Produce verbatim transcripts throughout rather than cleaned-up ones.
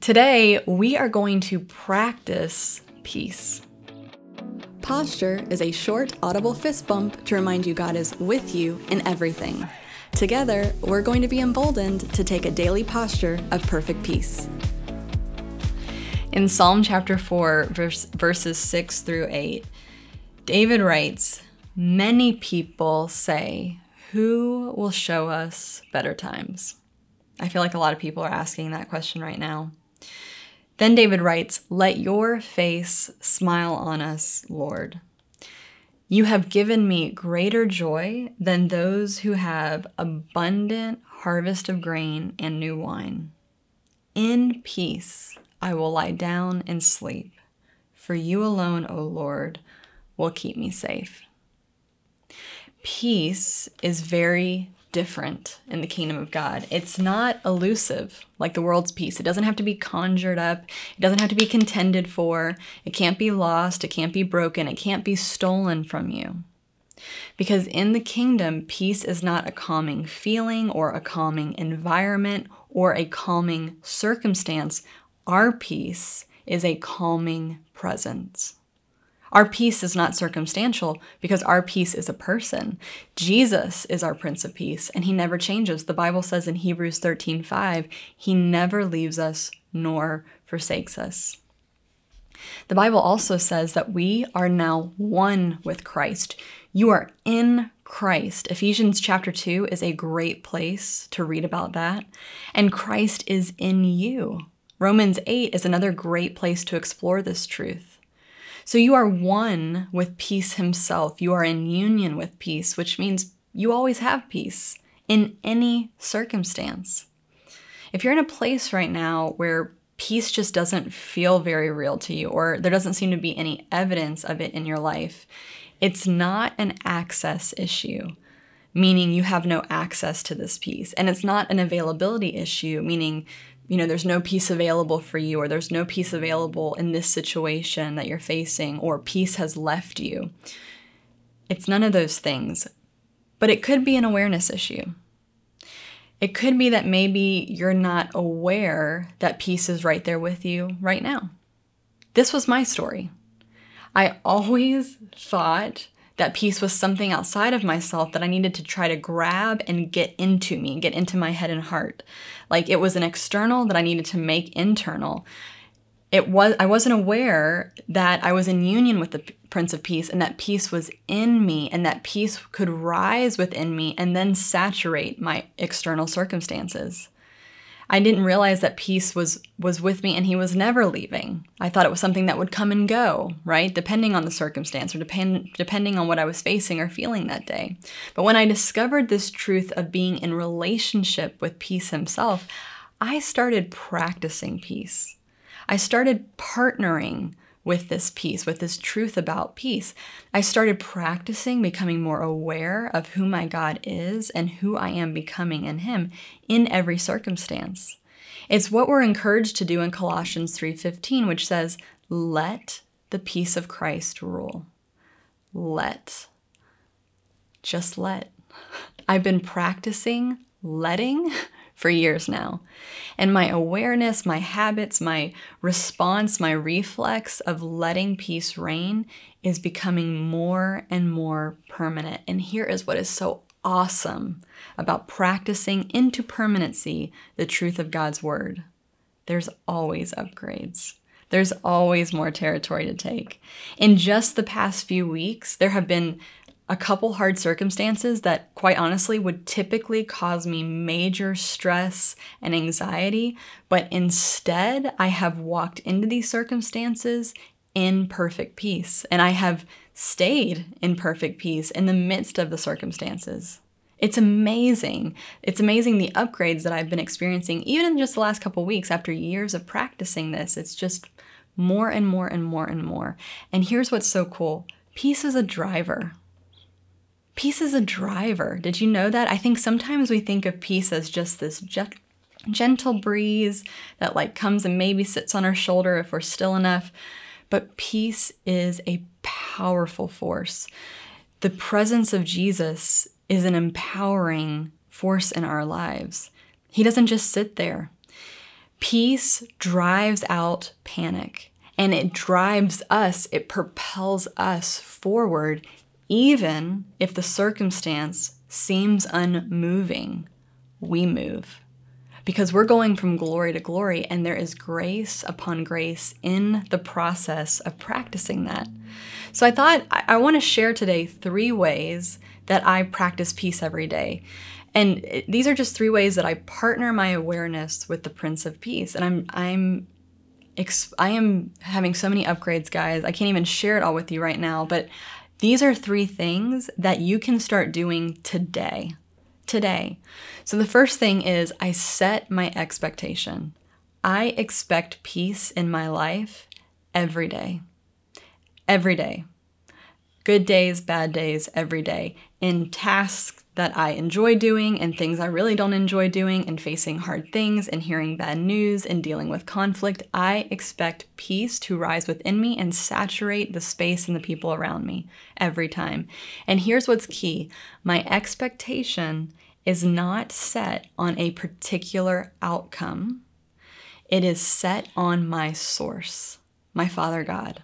Today, we are going to practice peace. Posture is a short, audible fist bump to remind you God is with you in everything. Together, we're going to be emboldened to take a daily posture of perfect peace. In Psalm chapter four, verse, verses six through eight, David writes, "Many people say, 'Who will show us better times?'" I feel like a lot of people are asking that question right now. Then David writes, "Let your face smile on us, Lord. You have given me greater joy than those who have abundant harvest of grain and new wine. In peace I will lie down and sleep, for you alone, O Lord, will keep me safe." Peace is very different in the kingdom of God. It's not elusive like the world's peace. It doesn't have to be conjured up. It doesn't have to be contended for. It can't be lost. It can't be broken. It can't be stolen from you. Because in the kingdom, peace is not a calming feeling or a calming environment or a calming circumstance. Our peace is a calming presence. Our peace is not circumstantial because our peace is a person. Jesus is our Prince of Peace, and he never changes. The Bible says in Hebrews thirteen five, he never leaves us nor forsakes us. The Bible also says that we are now one with Christ. You are in Christ. Ephesians chapter two is a great place to read about that. And Christ is in you. Romans eight is another great place to explore this truth. So you are one with peace himself. You are in union with peace, which means you always have peace in any circumstance. If you're in a place right now where peace just doesn't feel very real to you, or there doesn't seem to be any evidence of it in your life, it's not an access issue, meaning you have no access to this peace. And it's not an availability issue, meaning you know, there's no peace available for you, or there's no peace available in this situation that you're facing, or peace has left you. It's none of those things, but it could be an awareness issue. It could be that maybe you're not aware that peace is right there with you right now. This was my story. I always thought that peace was something outside of myself that I needed to try to grab and get into me, get into my head and heart. Like it was an external that I needed to make internal. It was I wasn't aware that I was in union with the Prince of Peace, and that peace was in me, and that peace could rise within me and then saturate my external circumstances. I didn't realize that peace was was with me and he was never leaving. I thought it was something that would come and go, right? Depending on the circumstance or depend, depending on what I was facing or feeling that day. But when I discovered this truth of being in relationship with peace himself, I started practicing peace. I started partnering with this peace, with this truth about peace. I started practicing becoming more aware of who my God is and who I am becoming in him in every circumstance. It's what we're encouraged to do in Colossians three fifteen, which says, "Let the peace of Christ rule." Let. Just let. I've been practicing letting for years now. And my awareness, my habits, my response, my reflex of letting peace reign is becoming more and more permanent. And here is what is so awesome about practicing into permanency the truth of God's word. There's always upgrades. There's always more territory to take. In just the past few weeks, there have been a couple hard circumstances that, quite honestly, would typically cause me major stress and anxiety, but instead I have walked into these circumstances in perfect peace, and I have stayed in perfect peace in the midst of the circumstances. It's amazing. It's amazing the upgrades that I've been experiencing, even in just the last couple weeks after years of practicing this. It's just more and more and more and more. And here's what's so cool. Peace is a driver. Peace is a driver. Did you know that? I think sometimes we think of peace as just this ge- gentle breeze that like comes and maybe sits on our shoulder if we're still enough. But peace is a powerful force. The presence of Jesus is an empowering force in our lives. He doesn't just sit there. Peace drives out panic, and it drives us, it propels us forward, even if the circumstance seems unmoving. We move. Because we're going from glory to glory, and there is grace upon grace in the process of practicing that. So I thought I, I want to share today three ways that I practice peace every day. And it, these are just three ways that I partner my awareness with the Prince of Peace. And I'm I'm ex- I am having so many upgrades, guys. I can't even share it all with you right now, but these are three things that you can start doing today. Today. So the first thing is I set my expectation. I expect peace in my life every day. Every day. Good days, bad days, every day. In tasks that I enjoy doing and things I really don't enjoy doing, and facing hard things and hearing bad news and dealing with conflict, I expect peace to rise within me and saturate the space and the people around me every time. And here's what's key. My expectation is not set on a particular outcome. It is set on my source, my Father God.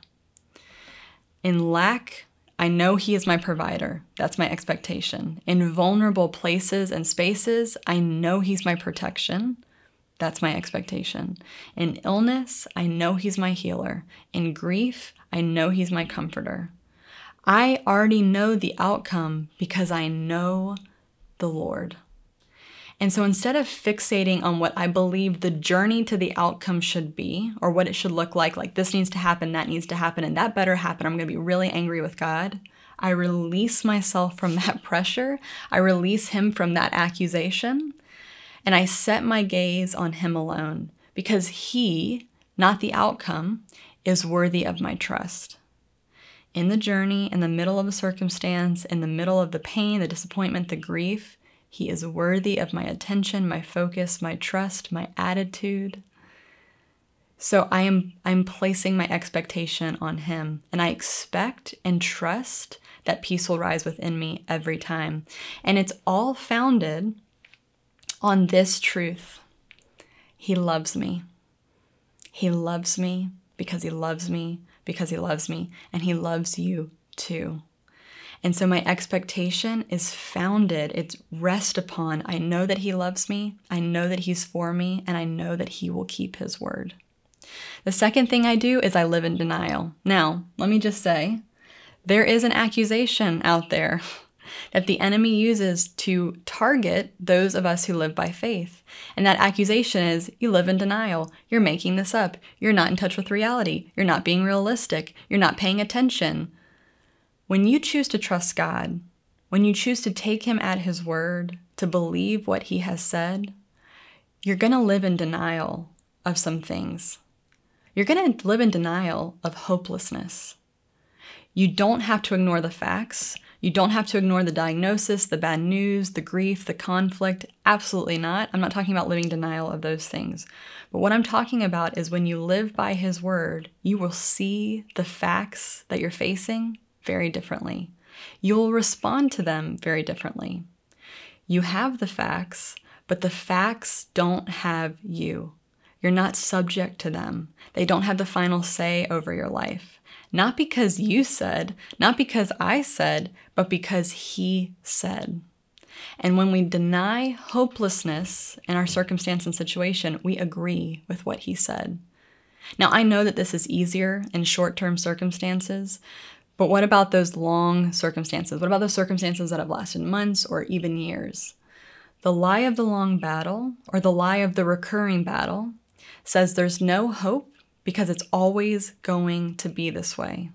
In lack, I know He is my provider. That's my expectation. In vulnerable places and spaces, I know He's my protection. That's my expectation. In illness, I know He's my healer. In grief, I know He's my comforter. I already know the outcome because I know the Lord. And so instead of fixating on what I believe the journey to the outcome should be, or what it should look like, like this needs to happen, that needs to happen, and that better happen, I'm going to be really angry with God, I release myself from that pressure. I release Him from that accusation, and I set my gaze on Him alone, because He, not the outcome, is worthy of my trust. In the journey, in the middle of the circumstance, in the middle of the pain, the disappointment, the grief, He is worthy of my attention, my focus, my trust, my attitude. So I am I'm placing my expectation on Him, and I expect and trust that peace will rise within me every time. And it's all founded on this truth. He loves me. He loves me because He loves me, because He loves me, and He loves you too. And so my expectation is founded, it's rest upon, I know that He loves me, I know that He's for me, and I know that He will keep His word. The second thing I do is I live in denial. Now, let me just say, there is an accusation out there that the enemy uses to target those of us who live by faith. And that accusation is, you live in denial, you're making this up, you're not in touch with reality, you're not being realistic, you're not paying attention. When you choose to trust God, when you choose to take Him at His word, to believe what He has said, you're going to live in denial of some things. You're going to live in denial of hopelessness. You don't have to ignore the facts. You don't have to ignore the diagnosis, the bad news, the grief, the conflict. Absolutely not. I'm not talking about living denial of those things. But what I'm talking about is when you live by His word, you will see the facts that you're facing very differently. You'll respond to them very differently. You have the facts, but the facts don't have you. You're not subject to them. They don't have the final say over your life. Not because you said, not because I said, but because He said. And when we deny hopelessness in our circumstance and situation, we agree with what He said. Now, I know that this is easier in short-term circumstances, but what about those long circumstances? What about those circumstances that have lasted months or even years? The lie of the long battle, or the lie of the recurring battle, says there's no hope because it's always going to be this way.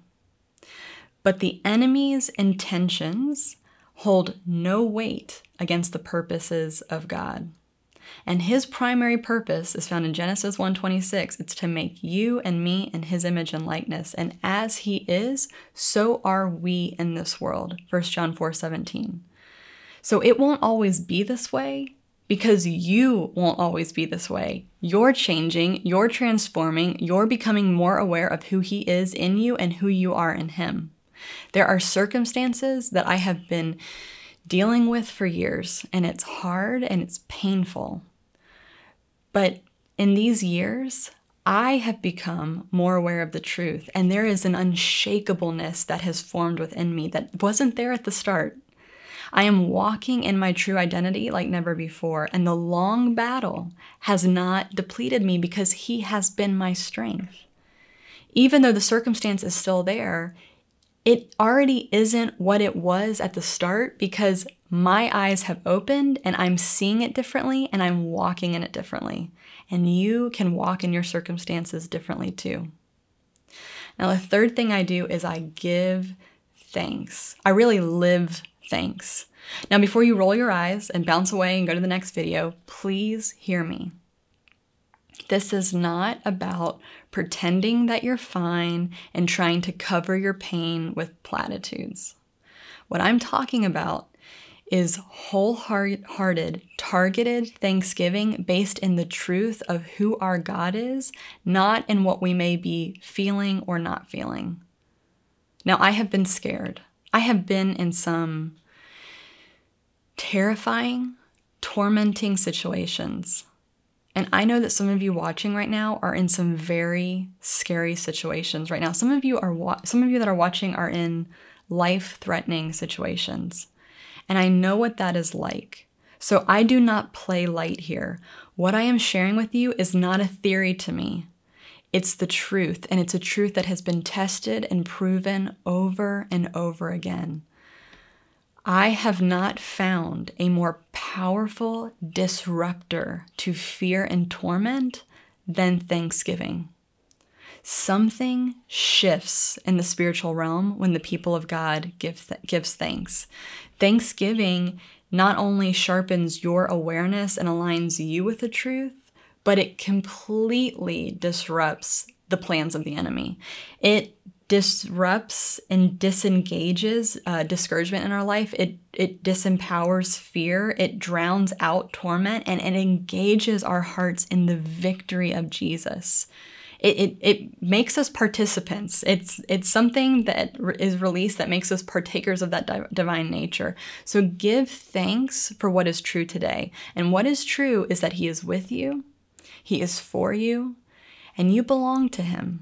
But the enemy's intentions hold no weight against the purposes of God. And His primary purpose is found in Genesis one twenty-six. It's to make you and me in His image and likeness. And as He is, so are we in this world. First John four seventeen. So it won't always be this way because you won't always be this way. You're changing, you're transforming, you're becoming more aware of who He is in you and who you are in Him. There are circumstances that I have been dealing with for years, and it's hard and it's painful. But in these years, I have become more aware of the truth, and there is an unshakableness that has formed within me that wasn't there at the start. I am walking in my true identity like never before, and the long battle has not depleted me because He has been my strength. Even though the circumstance is still there, it already isn't what it was at the start because my eyes have opened and I'm seeing it differently and I'm walking in it differently. And you can walk in your circumstances differently too. Now, the third thing I do is I give thanks. I really live thanks. Now, before you roll your eyes and bounce away and go to the next video, please hear me. This is not about pretending that you're fine and trying to cover your pain with platitudes. What I'm talking about is wholehearted, targeted thanksgiving based in the truth of who our God is, not in what we may be feeling or not feeling. Now, I have been scared. I have been in some terrifying, tormenting situations. And I know that some of you watching right now are in some very scary situations right now. Some of you are wa- some of you that are watching are in life-threatening situations. And I know what that is like. So I do not play light here. What I am sharing with you is not a theory to me. It's the truth, and it's a truth that has been tested and proven over and over again. I have not found a more powerful disruptor to fear and torment than thanksgiving. Something shifts in the spiritual realm when the people of God give th- gives thanks. Thanksgiving not only sharpens your awareness and aligns you with the truth, but it completely disrupts the plans of the enemy. It disrupts and disengages uh, discouragement in our life. It it disempowers fear. It drowns out torment, and it engages our hearts in the victory of Jesus. It, it it makes us participants. It's it's something that re- is released that makes us partakers of that di- divine nature. So give thanks for what is true today. And what is true is that He is with you, He is for you, and you belong to Him.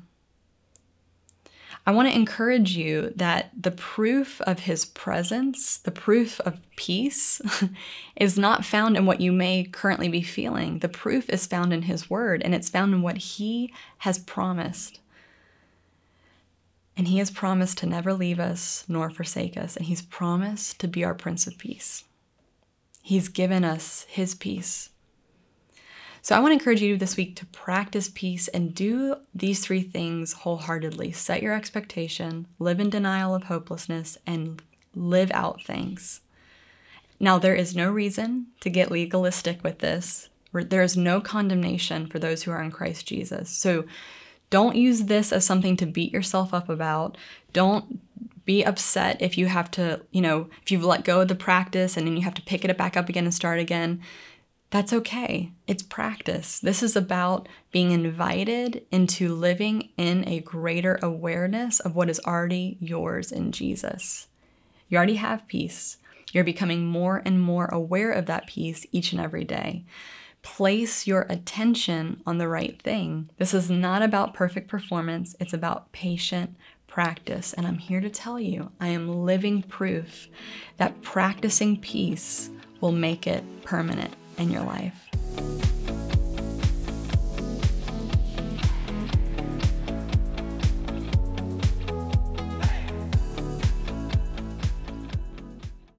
I want to encourage you that the proof of His presence, the proof of peace, is not found in what you may currently be feeling. The proof is found in His Word, and it's found in what He has promised. And He has promised to never leave us nor forsake us, and He's promised to be our Prince of Peace. He's given us His peace. So I want to encourage you this week to practice peace and do these three things wholeheartedly. Set your expectation, live in denial of hopelessness, and live out thanks. Now, there is no reason to get legalistic with this. There is no condemnation for those who are in Christ Jesus. So don't use this as something to beat yourself up about. Don't be upset if you have to, you know, if you've let go of the practice and then you have to pick it back up again and start again. That's okay. It's practice. This is about being invited into living in a greater awareness of what is already yours in Jesus. You already have peace. You're becoming more and more aware of that peace each and every day. Place your attention on the right thing. This is not about perfect performance. It's about patient practice. And I'm here to tell you, I am living proof that practicing peace will make it permanent in your life.